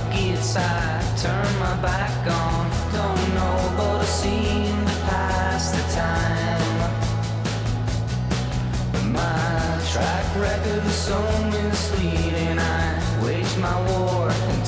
gets I turn my back on. Don't know, but I seem to pass the time. My track record is so misleading. I wage my war and